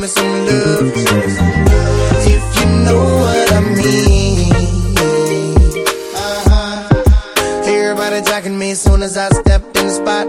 me some love. If you know what I mean. Everybody jacking me as soon as I stepped in the spot.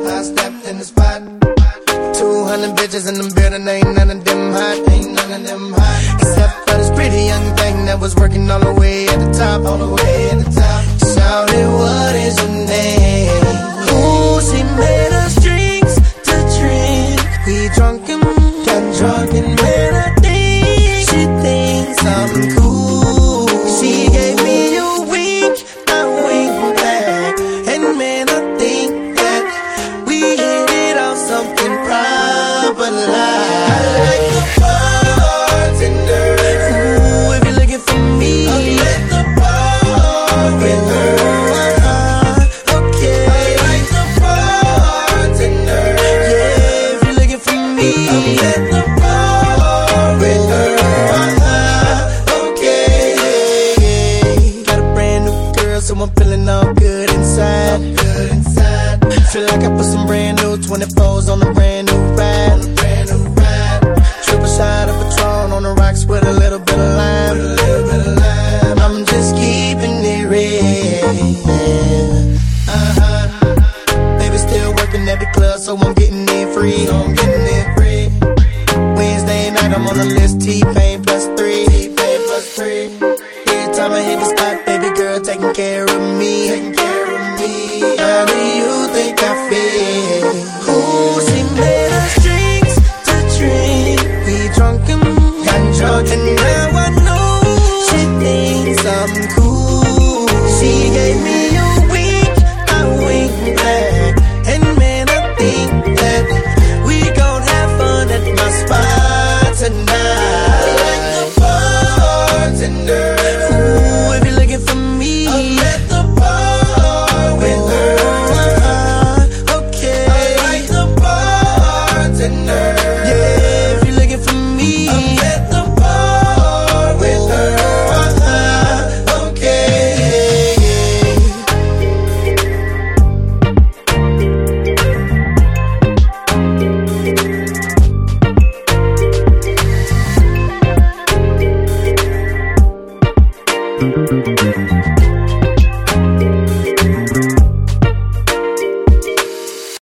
200 bitches in the building, ain't none of them hot. Except for this pretty young thing that was working all the way at the top. Shouted, what is your name? Ooh, she made us drinks to drink. We drunk and got drunk, and when I think she thinks I'm cool, she gave me a wink, I winked back, and man, I think that we hit it off something proper like. I like the bartender. Ooh, if you're looking for me, I'll let the bar with her. Okay. I like the bartender. Yeah, if you're looking for me, I'll let the bar with her. Okay. Got a brand new girl, so I'm feeling all good inside. Feel like I put some brand new 24s on a brand new ride. Triple shot of Patron on the rocks with a little bit of lime. I'm just keeping it real. Baby still working at the club, so I'm getting it free. Wednesday night I'm on the list, T-Pain plus 3. Every time I hit the spot, baby girl taking care of me. How do you think I feel? Ooh, she made us drinks to drink. We drunk and got drunk, and now I know she thinks I'm cool. She gave me a wink, I winked back, and man, I think that we gon' have fun at my spot tonight. I like the bartender. Ooh, if you're looking for me, I'll let the bar with her. Okay. I like the bartender. Yeah, if you're looking for me, I'll let the bar with her. Okay.